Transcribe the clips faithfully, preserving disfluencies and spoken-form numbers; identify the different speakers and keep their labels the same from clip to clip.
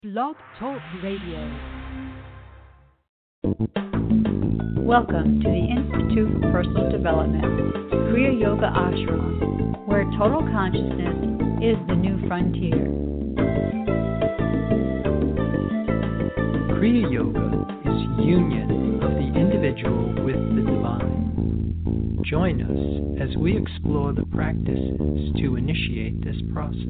Speaker 1: Blog Talk Radio.
Speaker 2: Welcome to the Institute for Personal Development, Kriya Yoga Ashram, where total consciousness is the new frontier.
Speaker 3: Kriya Yoga is union of the individual with the divine. Join us as we explore the practices to initiate this process.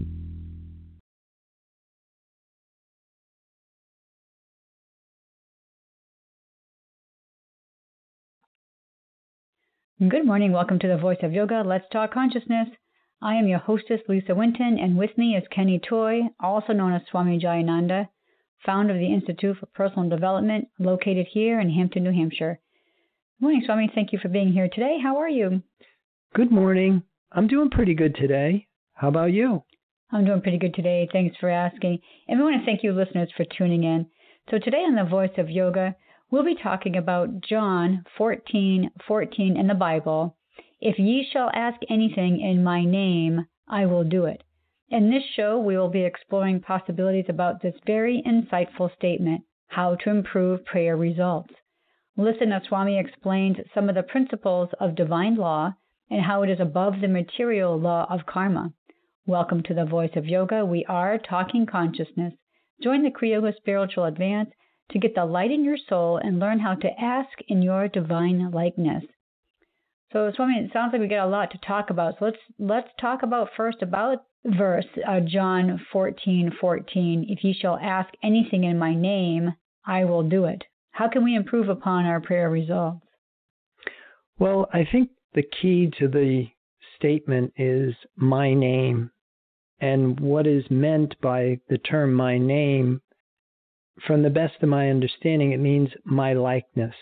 Speaker 2: Good morning. Welcome to the Voice of Yoga. Let's Talk Consciousness. I am your hostess, Lisa Winton, and with me is Kenny Toy, also known as Swami Jayananda, founder of the Institute for Personal Development, located here in Hampton, New Hampshire. Good morning, Swami. Thank you for being here today. How are you?
Speaker 3: Good morning. I'm doing pretty good today. How about you?
Speaker 2: I'm doing pretty good today. Thanks for asking. And we want to thank you, listeners, for tuning in. So today on the Voice of Yoga, we'll be talking about John fourteen fourteen in the Bible. If ye shall ask anything in my name, I will do it. In this show, we will be exploring possibilities about this very insightful statement, how to improve prayer results. Listen as Swami explains some of the principles of divine law and how it is above the material law of karma. Welcome to the Voice of Yoga. We are talking consciousness. Join the Kriya Yoga Spiritual Advance to get the light in your soul and learn how to ask in your divine likeness. So, Swami, it sounds like we got a lot to talk about. So let's let's talk about first about verse uh, John fourteen fourteen. If ye shall ask anything in my name, I will do it. How can we improve upon our prayer results?
Speaker 3: Well, I think the key to the statement is my name. And what is meant by the term my name, from the best of my understanding, it means my likeness.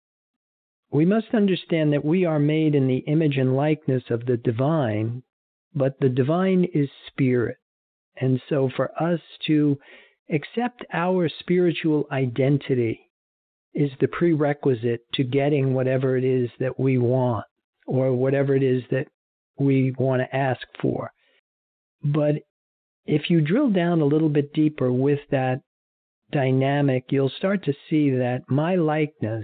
Speaker 3: We must understand that we are made in the image and likeness of the divine, but the divine is spirit. And so for us to accept our spiritual identity is the prerequisite to getting whatever it is that we want or whatever it is that we want to ask for. But if you drill down a little bit deeper with that dynamic, you'll start to see that my likeness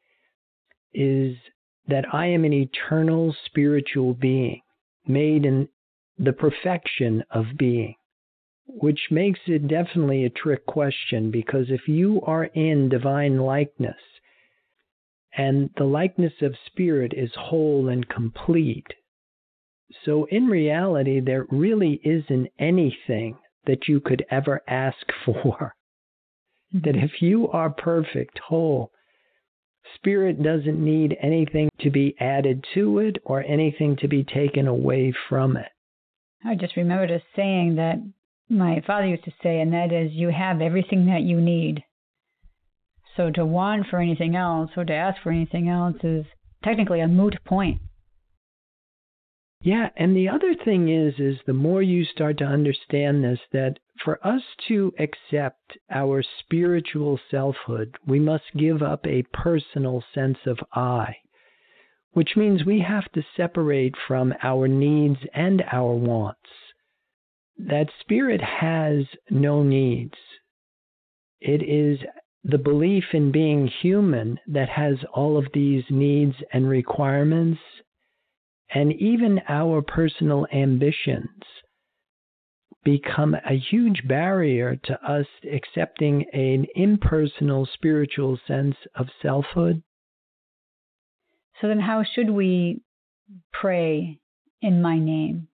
Speaker 3: is that I am an eternal spiritual being, made in the perfection of being, which makes it definitely a trick question, because if you are in divine likeness and the likeness of spirit is whole and complete, so in reality there really isn't anything that you could ever ask for. That if you are perfect, whole, spirit doesn't need anything to be added to it or anything to be taken away from it.
Speaker 2: I just remembered a saying that my father used to say, and that is, you have everything that you need. So to want for anything else or to ask for anything else is technically a moot point.
Speaker 3: Yeah, and the other thing is, is the more you start to understand this, that for us to accept our spiritual selfhood, we must give up a personal sense of I, which means we have to separate from our needs and our wants. That spirit has no needs. It is the belief in being human that has all of these needs and requirements. And even our personal ambitions become a huge barrier to us accepting an impersonal spiritual sense of selfhood.
Speaker 2: So then how should we pray in my name?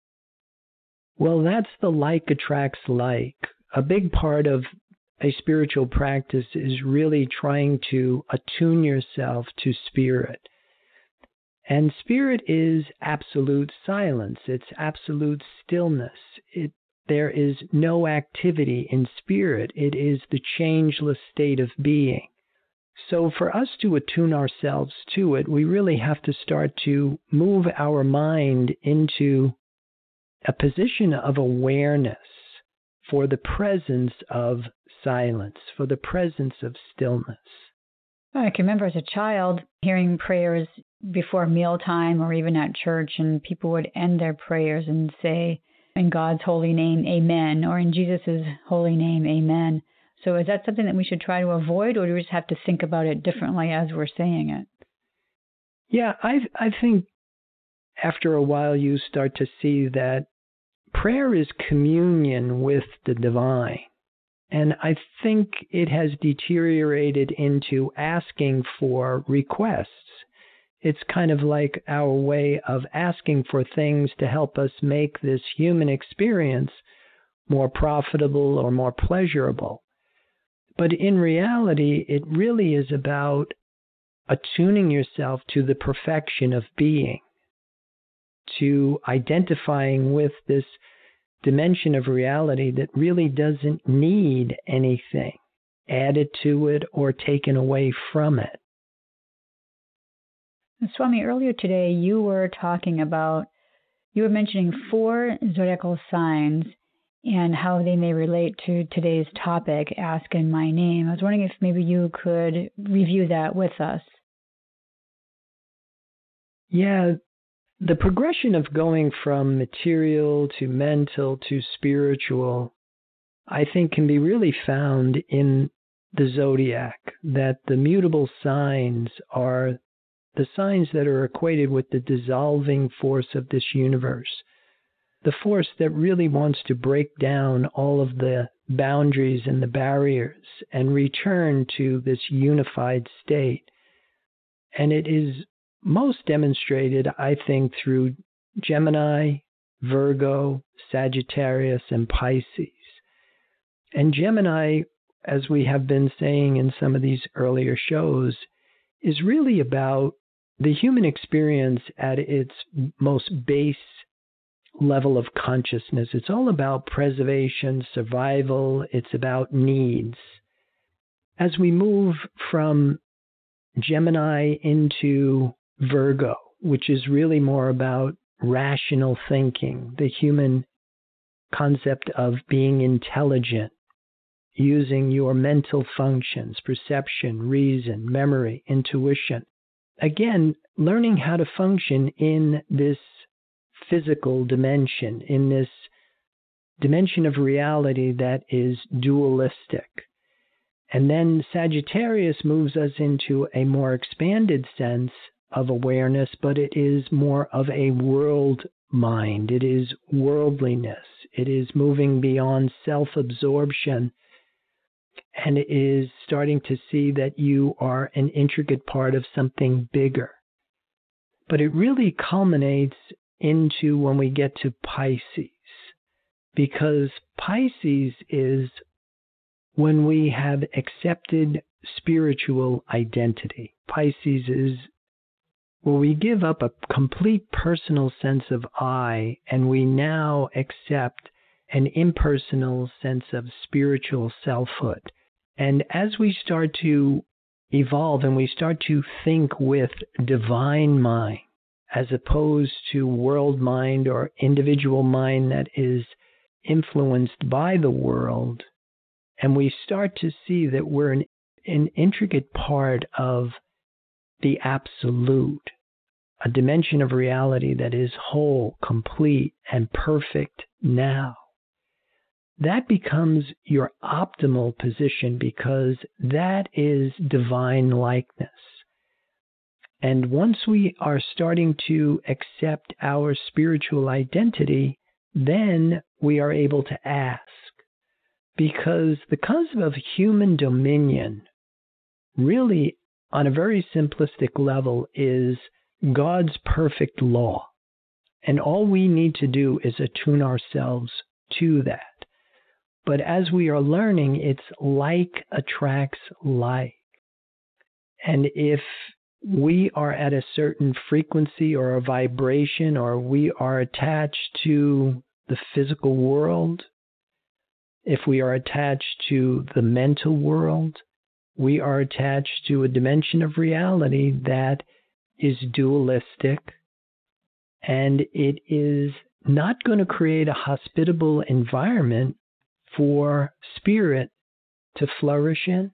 Speaker 3: Well, that's the like attracts like. A big part of a spiritual practice is really trying to attune yourself to spirit. And spirit is absolute silence. It's absolute stillness. It, there is no activity in spirit. It is the changeless state of being. So for us to attune ourselves to it, we really have to start to move our mind into a position of awareness for the presence of silence, for the presence of stillness.
Speaker 2: I can remember as a child hearing prayers before mealtime or even at church, and people would end their prayers and say, in God's holy name, amen, or in Jesus' holy name, amen. So is that something that we should try to avoid, or do we just have to think about it differently as we're saying it?
Speaker 3: Yeah, I I think after a while you start to see that prayer is communion with the divine. And I think it has deteriorated into asking for requests. It's kind of like our way of asking for things to help us make this human experience more profitable or more pleasurable. But in reality, it really is about attuning yourself to the perfection of being, to identifying with this dimension of reality that really doesn't need anything added to it or taken away from it.
Speaker 2: Swami, earlier today you were talking about, you were mentioning four zodiacal signs and how they may relate to today's topic, Ask in My Name. I was wondering if maybe you could review that with us.
Speaker 3: Yeah, the progression of going from material to mental to spiritual, I think, can be really found in the zodiac, that the mutable signs are the signs that are equated with the dissolving force of this universe, the force that really wants to break down all of the boundaries and the barriers and return to this unified state. And it is most demonstrated, I think, through Gemini, Virgo, Sagittarius, and Pisces. And Gemini, as we have been saying in some of these earlier shows, is really about the human experience at its most base level of consciousness. It's all about preservation, survival. It's about needs. As we move from Gemini into Virgo, which is really more about rational thinking, the human concept of being intelligent, using your mental functions, perception, reason, memory, intuition. Again, learning how to function in this physical dimension, in this dimension of reality that is dualistic. And then Sagittarius moves us into a more expanded sense of awareness, but it is more of a world mind. It is worldliness. It is moving beyond self-absorption, and it is starting to see that you are an intricate part of something bigger. But it really culminates into when we get to Pisces, because Pisces is when we have accepted spiritual identity. Pisces is where we give up a complete personal sense of I, and we now accept an impersonal sense of spiritual selfhood. And as we start to evolve and we start to think with divine mind, as opposed to world mind or individual mind that is influenced by the world, and we start to see that we're an, an intricate part of the absolute, a dimension of reality that is whole, complete, and perfect now. That becomes your optimal position, because that is divine likeness. And once we are starting to accept our spiritual identity, then we are able to ask. Because the concept of human dominion really, on a very simplistic level, is God's perfect law. And all we need to do is attune ourselves to that. But as we are learning, it's like attracts like. And if we are at a certain frequency or a vibration, or we are attached to the physical world, if we are attached to the mental world, we are attached to a dimension of reality that is dualistic, and it is not going to create a hospitable environment for spirit to flourish in.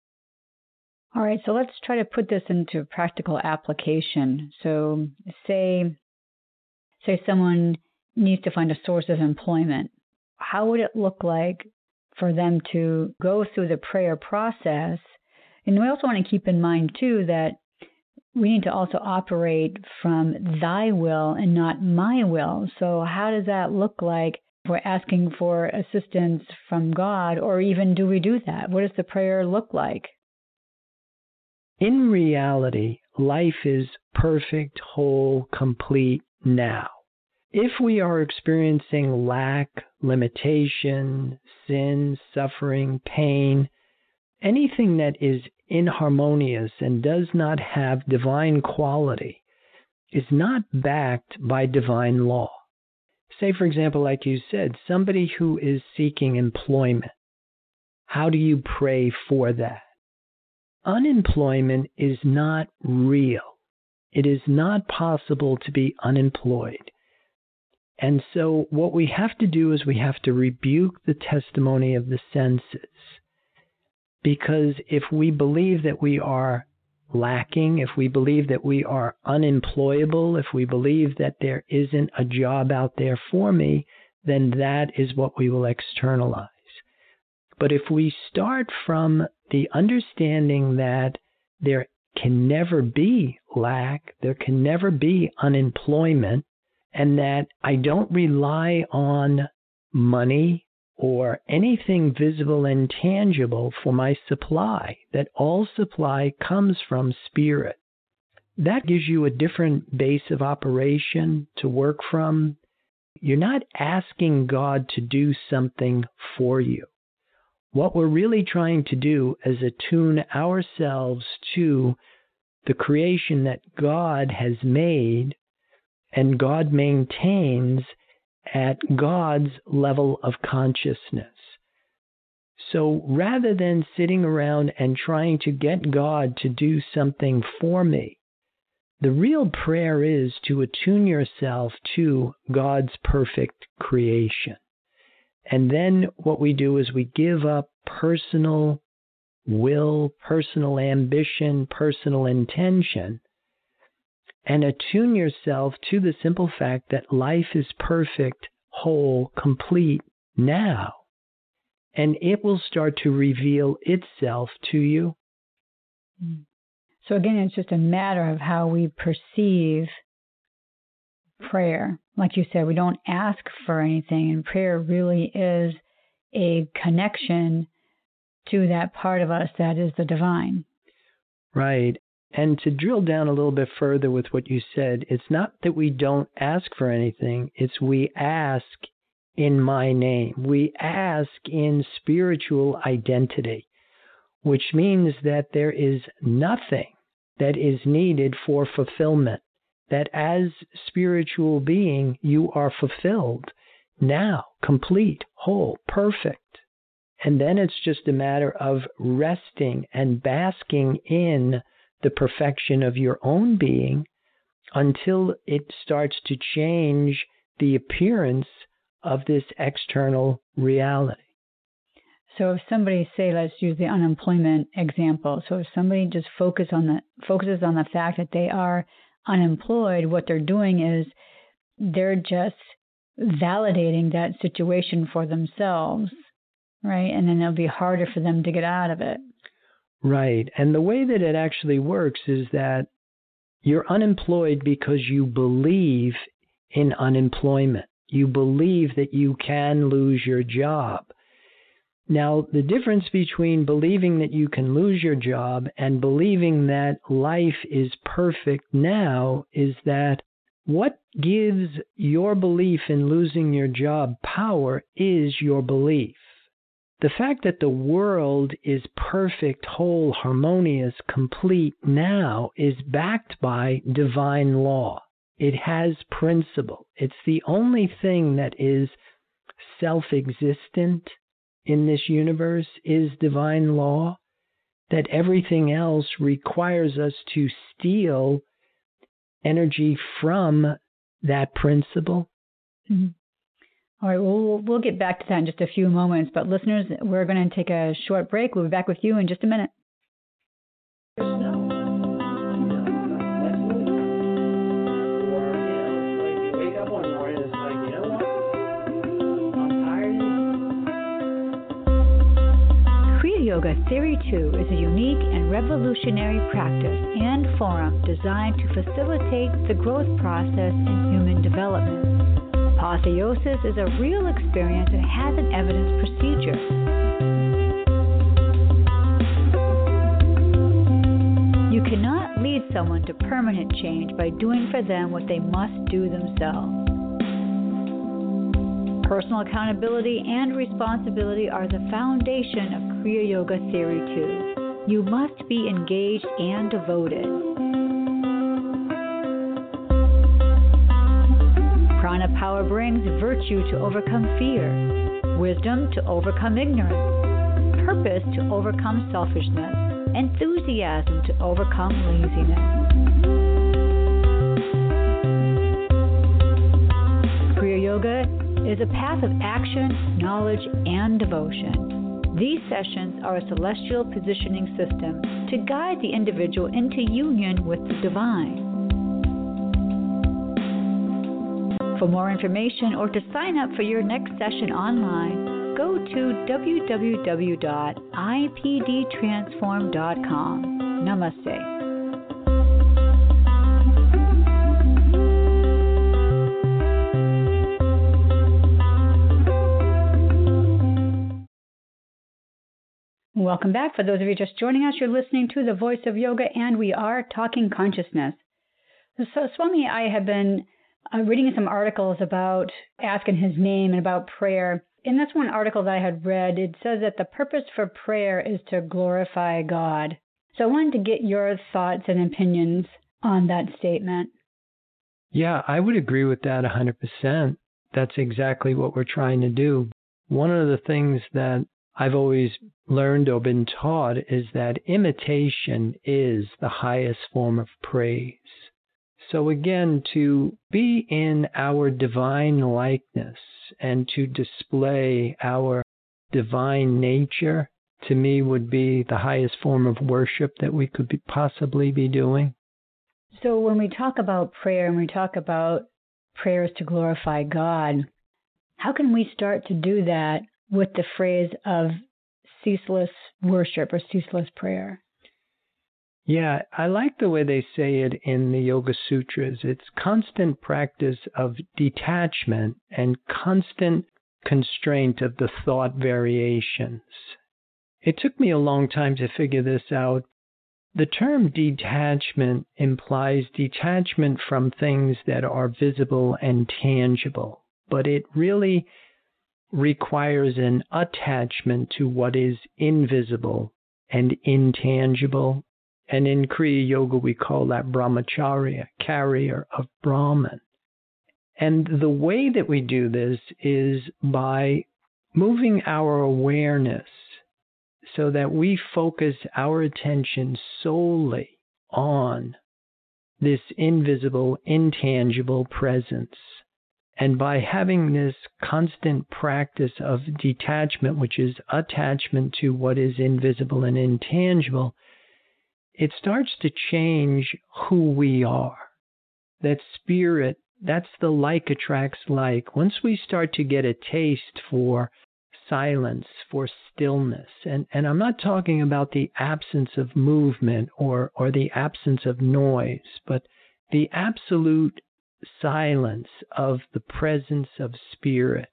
Speaker 2: All right, so let's try to put this into practical application. So say, say someone needs to find a source of employment, how would it look like for them to go through the prayer process? And we also want to keep in mind, too, that we need to also operate from thy will and not my will. So how does that look like if we're asking for assistance from God, or even do we do that? What does the prayer look like?
Speaker 3: In reality, life is perfect, whole, complete now. If we are experiencing lack, limitation, sin, suffering, pain, anything that is inharmonious and does not have divine quality is not backed by divine law. Say, for example, like you said, somebody who is seeking employment. How do you pray for that? Unemployment is not real. It is not possible to be unemployed. And so what we have to do is we have to rebuke the testimony of the senses. Because if we believe that we are lacking, if we believe that we are unemployable, if we believe that there isn't a job out there for me, then that is what we will externalize. But if we start from the understanding that there can never be lack, there can never be unemployment, and that I don't rely on money or anything visible and tangible for my supply, that all supply comes from spirit. That gives you a different base of operation to work from. You're not asking God to do something for you. What we're really trying to do is attune ourselves to the creation that God has made and God maintains at God's level of consciousness. So rather than sitting around and trying to get God to do something for me, the real prayer is to attune yourself to God's perfect creation. And then what we do is we give up personal will, personal ambition, personal intention, and attune yourself to the simple fact that life is perfect, whole, complete now. And it will start to reveal itself to you.
Speaker 2: So again, it's just a matter of how we perceive prayer. Like you said, we don't ask for anything, and prayer really is a connection to that part of us that is the divine.
Speaker 3: Right. And to drill down a little bit further with what you said, it's not that we don't ask for anything, it's we ask in my name. We ask in spiritual identity, which means that there is nothing that is needed for fulfillment. That as spiritual being, you are fulfilled now, complete, whole, perfect. And then it's just a matter of resting and basking in the perfection of your own being until it starts to change the appearance of this external reality.
Speaker 2: So if somebody, say, let's use the unemployment example. So if somebody just focus on the, focuses on the fact that they are unemployed, what they're doing is they're just validating that situation for themselves, right? And then it'll be harder for them to get out of it.
Speaker 3: Right. And the way that it actually works is that you're unemployed because you believe in unemployment. You believe that you can lose your job. Now, the difference between believing that you can lose your job and believing that life is perfect now is that what gives your belief in losing your job power is your belief. The fact that the world is perfect, whole, harmonious, complete now is backed by divine law. It has principle. It's the only thing that is self-existent in this universe is divine law, that everything else requires us to steal energy from that principle.
Speaker 2: Mm-hmm. All right, well, we'll we'll get back to that in just a few moments. But listeners, we're going to take a short break. We'll be back with you in just a minute.
Speaker 3: Wake up one morning, it's like, you know what?
Speaker 2: Yoga Theory two is a unique and revolutionary practice and forum designed to facilitate the growth process in human development. Apotheosis is a real experience and has an evidence procedure. You cannot lead someone to permanent change by doing for them what they must do themselves. Personal accountability and responsibility are the foundation of Kriya Yoga Theory two. You must be engaged and devoted. Prana power brings virtue to overcome fear, wisdom to overcome ignorance, purpose to overcome selfishness, enthusiasm to overcome laziness. Kriya Yoga is a path of action, knowledge, and devotion. These sessions are a celestial positioning system to guide the individual into union with the divine. For more information or to sign up for your next session online, go to w w w dot i p d transform dot com. Namaste. Welcome back. For those of you just joining us, you're listening to The Voice of Yoga, and we are talking consciousness. So, Swami, I have been uh, reading some articles about asking his name and about prayer. And that's one article that I had read. It says that the purpose for prayer is to glorify God. So I wanted to get your thoughts and opinions on that statement.
Speaker 3: Yeah, I would agree with that one hundred percent. That's exactly what we're trying to do. One of the things that I've always learned or been taught is that imitation is the highest form of praise. So again, to be in our divine likeness and to display our divine nature, to me, would be the highest form of worship that we could be possibly be doing.
Speaker 2: So when we talk about prayer and we talk about prayers to glorify God, how can we start to do that with the phrase of ceaseless worship or ceaseless prayer?
Speaker 3: Yeah, I like the way they say it in the Yoga Sutras. It's constant practice of detachment and constant constraint of the thought variations. It took me a long time to figure this out. The term detachment implies detachment from things that are visible and tangible, but it really requires an attachment to what is invisible and intangible. And in Kriya Yoga, we call that brahmacharya, carrier of Brahman. And the way that we do this is by moving our awareness so that we focus our attention solely on this invisible, intangible presence. And by having this constant practice of detachment, which is attachment to what is invisible and intangible, it starts to change who we are. That spirit, that's the like attracts like. Once we start to get a taste for silence, for stillness, and, and I'm not talking about the absence of movement or, or the absence of noise, but the absolute silence of the presence of spirit.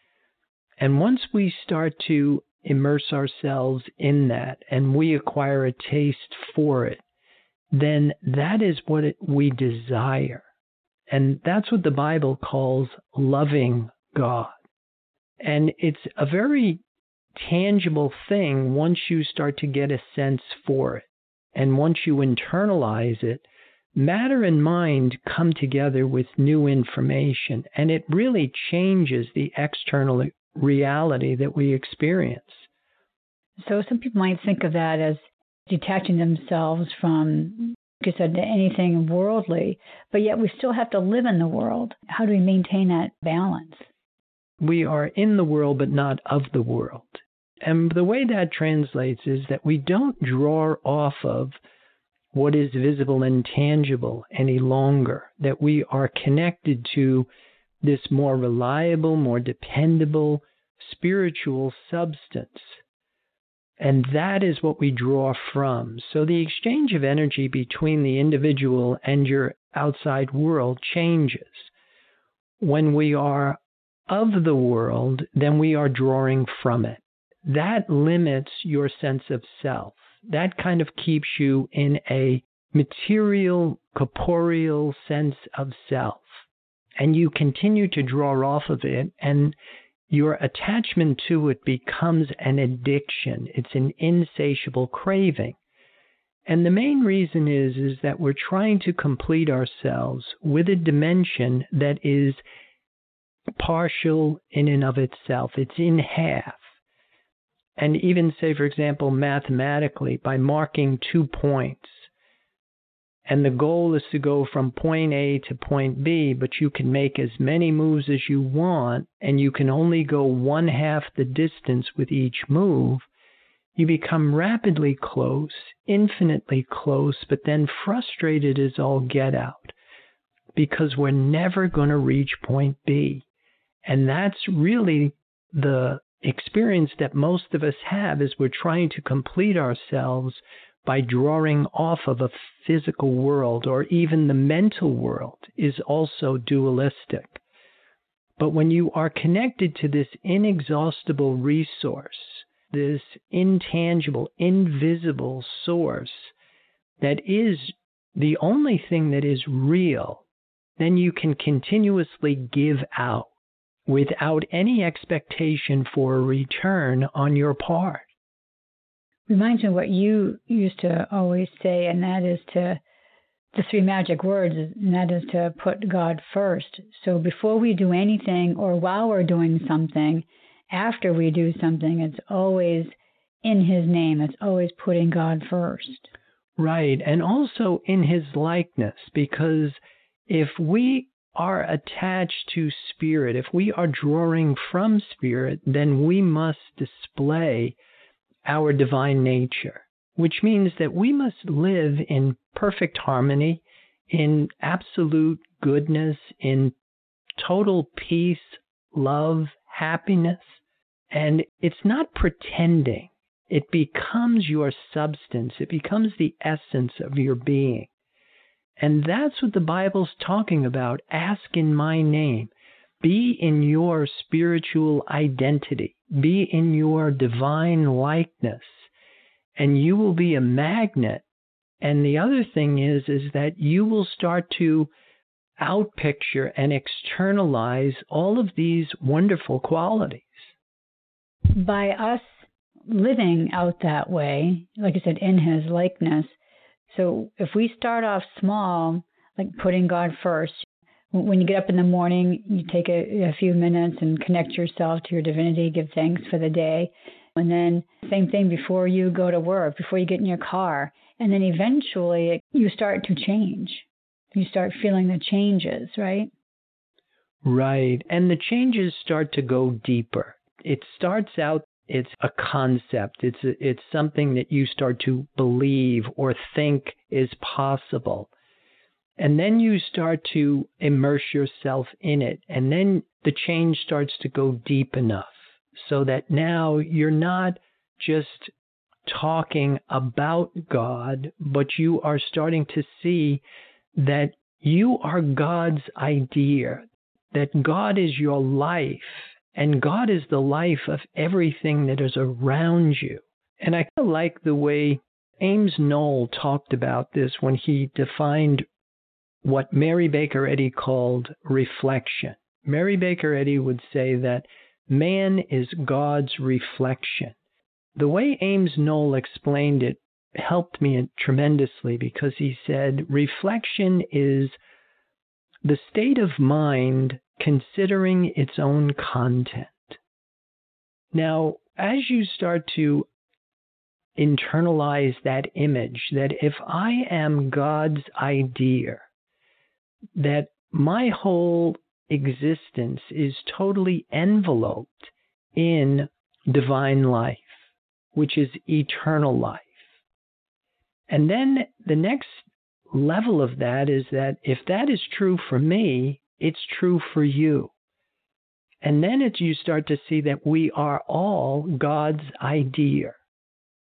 Speaker 3: And once we start to immerse ourselves in that and we acquire a taste for it, then that is what it, we desire. And that's what the Bible calls loving God. And it's a very tangible thing once you start to get a sense for it. And once you internalize it, matter and mind come together with new information, and it really changes the external reality that we experience.
Speaker 2: So some people might think of that as detaching themselves from, like you said, anything worldly, but yet we still have to live in the world. How do we maintain that balance?
Speaker 3: We are in the world, but not of the world. And the way that translates is that we don't draw off of what is visible and tangible any longer, that we are connected to this more reliable, more dependable spiritual substance. And that is what we draw from. So the exchange of energy between the individual and your outside world changes. When we are of the world, then we are drawing from it. That limits your sense of self. That kind of keeps you in a material, corporeal sense of self. And you continue to draw off of it, and your attachment to it becomes an addiction. It's an insatiable craving. And the main reason is, is that we're trying to complete ourselves with a dimension that is partial in and of itself. It's in half. And even say, for example, mathematically, by marking two points, and the goal is to go from point A to point B, but you can make as many moves as you want, and you can only go one half the distance with each move, you become rapidly close, infinitely close, but then frustrated as all get out, because we're never going to reach point B. And that's really the experience that most of us have, is we're trying to complete ourselves by drawing off of a physical world, or even the mental world is also dualistic. But when you are connected to this inexhaustible resource, this intangible, invisible source that is the only thing that is real, then you can continuously give out without any expectation for a return on your part.
Speaker 2: Reminds me of what you used to always say, and that is to, the three magic words, and that is to put God first. So before we do anything, or while we're doing something, after we do something, it's always in His name. It's always putting God first.
Speaker 3: Right, and also in His likeness, because if we are attached to Spirit, if we are drawing from Spirit, then we must display our divine nature, which means that we must live in perfect harmony, in absolute goodness, in total peace, love, happiness. And it's not pretending. It becomes your substance. It becomes the essence of your being. And that's what the Bible's talking about. Ask in my name. Be in your spiritual identity. Be in your divine likeness. And you will be a magnet. And the other thing is, is that you will start to outpicture and externalize all of these wonderful qualities.
Speaker 2: By us living out that way, like I said, in His likeness, so if we start off small, like putting God first, when you get up in the morning, you take a, a few minutes and connect yourself to your divinity, give thanks for the day. And then same thing before you go to work, before you get in your car. And then eventually you start to change. You start feeling the changes, right?
Speaker 3: Right. And the changes start to go deeper. It starts out, it's a concept. It's a, it's something that you start to believe or think is possible. And then you start to immerse yourself in it. And then the change starts to go deep enough so that now you're not just talking about God, but you are starting to see that you are God's idea, that God is your life, and God is the life of everything that is around you. And I kind of like the way Ames Knoll talked about this when he defined what Mary Baker Eddy called reflection. Mary Baker Eddy would say that man is God's reflection. The way Ames Knoll explained it helped me tremendously, because he said reflection is the state of mind considering its own content. Now, as you start to internalize that image, that if I am God's idea, that my whole existence is totally enveloped in divine life, which is eternal life. And then the next level of that is that if that is true for me, it's true for you. And then it's, you start to see that we are all God's idea.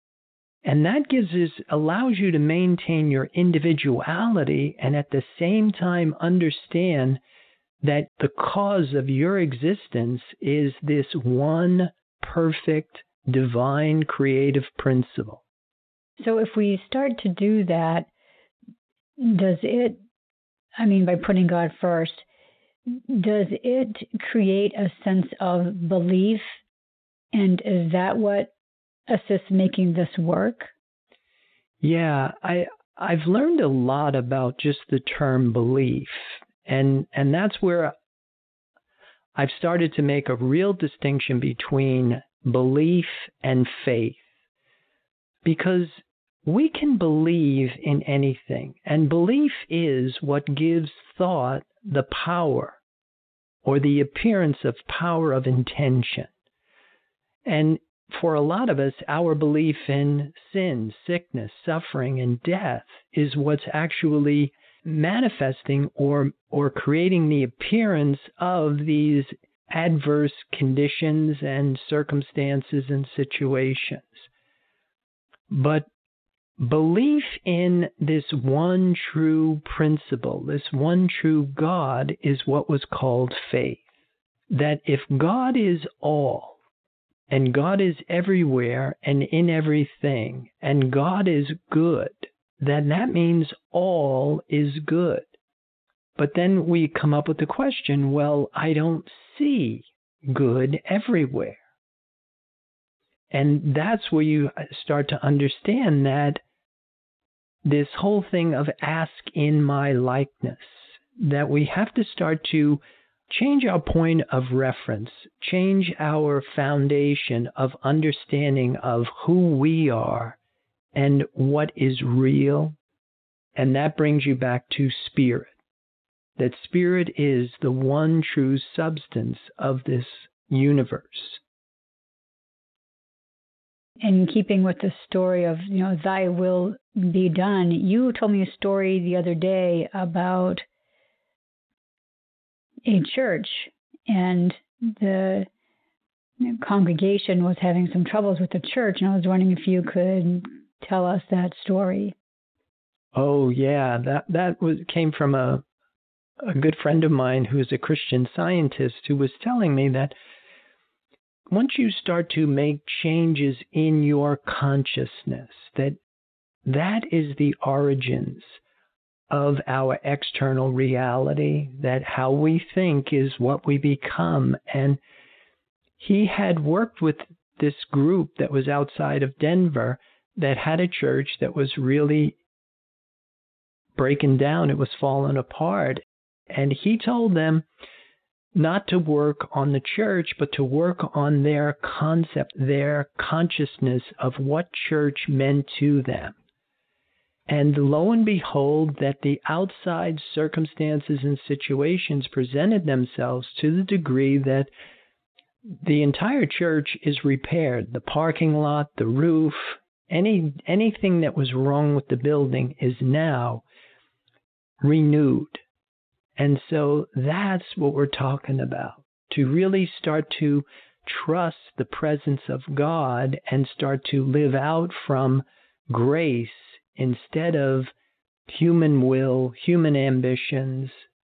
Speaker 3: And that gives us, allows you to maintain your individuality and at the same time understand that the cause of your existence is this one perfect, divine, creative principle.
Speaker 2: So if we start to do that, does it, I mean, by putting God first, does it create a sense of belief? And is that what assists making this work?
Speaker 3: Yeah, I I've learned a lot about just the term belief, and and that's where I've started to make a real distinction between belief and faith, because we can believe in anything, and belief is what gives thought the power or the appearance of power of intention. And for a lot of us, our belief in sin, sickness, suffering, and death is what's actually manifesting or or creating the appearance of these adverse conditions and circumstances and situations. But belief in this one true principle, this one true God, is what was called faith. That if God is all, and God is everywhere and in everything, and God is good, then that means all is good. But then we come up with the question, well, I don't see good everywhere. And that's where you start to understand that this whole thing of ask in my likeness, that we have to start to change our point of reference, change our foundation of understanding of who we are and what is real. And that brings you back to spirit. That spirit is the one true substance of this universe.
Speaker 2: In keeping with the story of, you know, thy will be done, you told me a story the other day about a church, and the congregation was having some troubles with the church, and I was wondering if you could tell us that story.
Speaker 3: Oh yeah, that that was came from a a good friend of mine who is a Christian Scientist, who was telling me that once you start to make changes in your consciousness, that that is the origins of our external reality, that how we think is what we become. And he had worked with this group that was outside of Denver that had a church that was really breaking down. It was falling apart. And he told them not to work on the church, but to work on their concept, their consciousness of what church meant to them. And lo and behold, that the outside circumstances and situations presented themselves to the degree that the entire church is repaired. The parking lot, the roof, any anything that was wrong with the building is now renewed. And so that's what we're talking about, to really start to trust the presence of God and start to live out from grace instead of human will, human ambitions.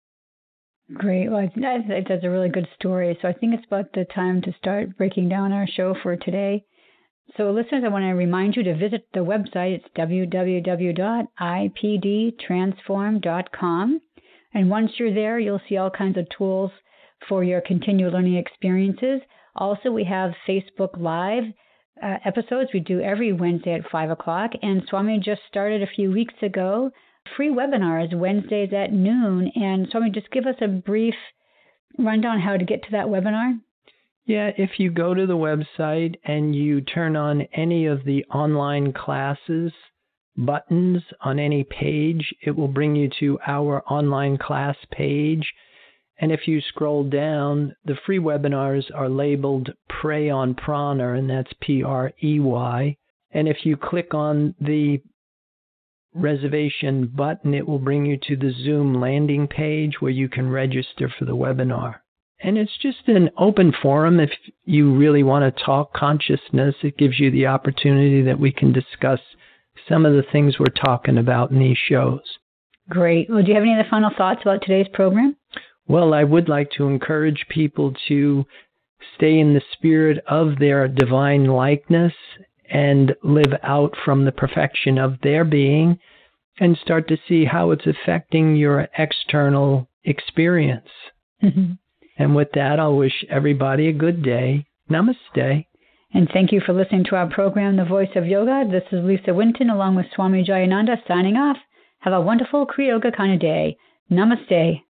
Speaker 2: Great. Well, I think that's a really good story. So I think it's about the time to start breaking down our show for today. So listeners, I want to remind you to visit the website. It's w w w dot i p d transform dot com. And once you're there, you'll see all kinds of tools for your continued learning experiences. Also, we have Facebook Live uh, episodes we do every Wednesday at five o'clock. And Swami just started a few weeks ago free webinars Wednesdays at noon. And Swami, just give us a brief rundown how to get to that webinar.
Speaker 3: Yeah, if you go to the website and you turn on any of the online classes buttons on any page, it will bring you to our online class page. And if you scroll down, the free webinars are labeled Prey on Prana, and that's P R E Y. And if you click on the reservation button, it will bring you to the Zoom landing page where you can register for the webinar. And it's just an open forum. If you really want to talk consciousness, it gives you the opportunity that we can discuss some of the things we're talking about in these shows.
Speaker 2: Great. Well, do you have any other final thoughts about today's program?
Speaker 3: Well, I would like to encourage people to stay in the spirit of their divine likeness and live out from the perfection of their being and start to see how it's affecting your external experience.
Speaker 2: Mm-hmm.
Speaker 3: And with that, I'll wish everybody a good day. Namaste.
Speaker 2: And thank you for listening to our program, The Voice of Yoga. This is Lisa Winton along with Swami Jayananda signing off. Have a wonderful Kriya Yoga kind of day. Namaste.